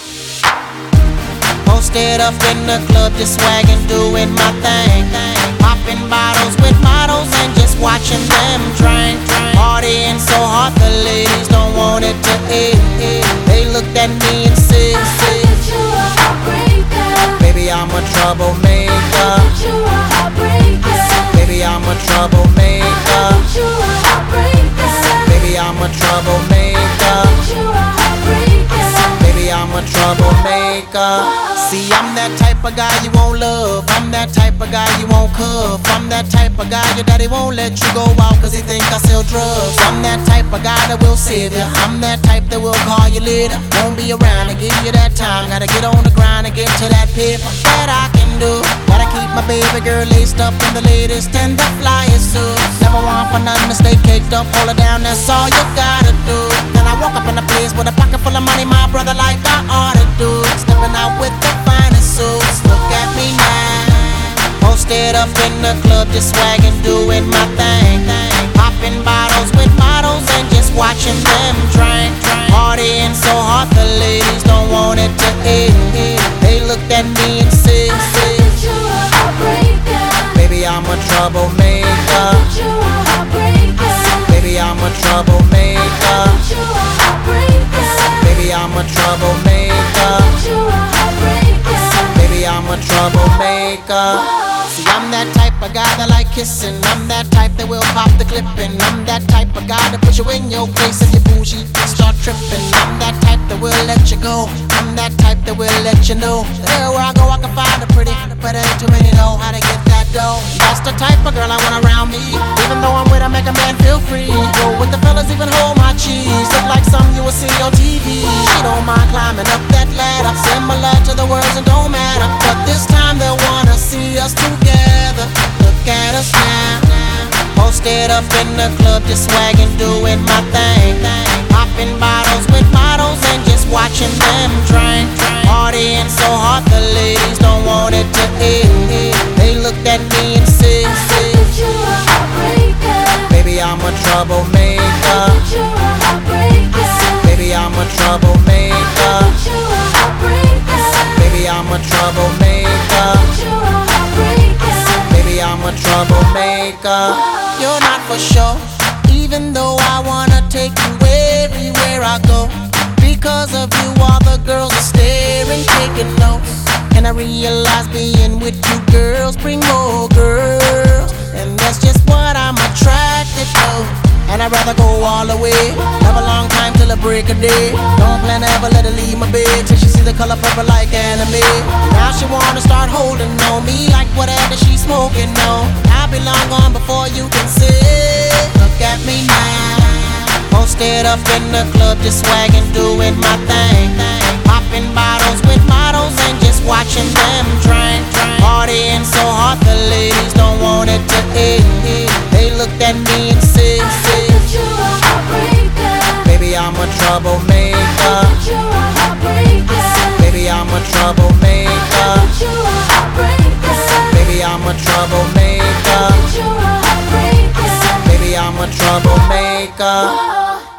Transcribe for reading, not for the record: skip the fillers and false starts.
Posted up in the club, just swagging, doing my thing. Popping bottles with models and just watching them drink. Partying so hard, the ladies don't want it to end. They looked at me and said, baby, I'm a troublemaker. Baby, I'm a troublemaker. Baby, I'm a troublemaker. Baby, I'm a troublemaker. See, I'm that type of guy you won't love. I'm that type of guy you won't cuff. I'm that type of guy your daddy won't let you go out cause he think I sell drugs. I'm that type of guy that will save you. I'm that type that will call you later. Won't be around to give you that time. Gotta get on the grind and get to that paper that I can do. Gotta keep my baby girl laced up in the latest and the flyest suits. Never want for nothing to stay caked up. Hold her down, that's all you gotta do. Then I walk up in the place with a pocket full of money, my brother, like I ought to do. Stepping out with the finest suits. Look at me now. Posted up in the club, just swagging, doing my thing. Popping bottles with models and just watching them drink. Partying so hard, the ladies don't want it to end. They looked at me and said, baby, I'm a troublemaker. Baby, I'm a troublemaker. Baby, I'm a troublemaker. Baby, I'm a troublemaker. See, I'm that type of guy that like kissing. I'm that type that will pop the clipping. I'm that type of guy that put you in your place if you bougie start tripping. I'm that type that will let you go. I'm that type that will let you know that everywhere I go I can find a pretty, but ain't too many know how to get that dough. That's the type of girl I want around me. Even though I'm with her, make a man feel free. Go with the fellas, even hold my cheese. Look like something you will see on TV. She don't mind climbing up that ladder, similar to the words and don't matter. But this time they wanna see us together. Look at us now. Posted up in the club, just swagging, doing my thing. Popping bottles with models and just watching them drink. Partying so hard, the ladies don't want it to end. They looked at me and said, baby, I'm a troublemaker. Baby, I'm a troublemaker. Baby, I'm a troublemaker. Baby, I'm a troublemaker. You're not for sure, even though I wanna take you everywhere I go. Because of you, all the girls are staring, taking notes. And I realize being with you girls bring more girls, and that's just what I'm attracted to. And I'd rather go all the way, have a long time till the break of day. Don't plan to ever let her leave my bed till she see the color purple like anime. Now she wanna start holding on me like whatever she's smoking on. I'll be long gone before you can say, look at me now. Posted up in the club, just swagging, doing my thing. Popping bottles with models and just watching them drink. Partying so hard, the ladies don't want it to end. They looked at me and said, baby, I'm a troublemaker. Baby, I'm a troublemaker. Baby, I'm a troublemaker. Baby, I'm a troublemaker.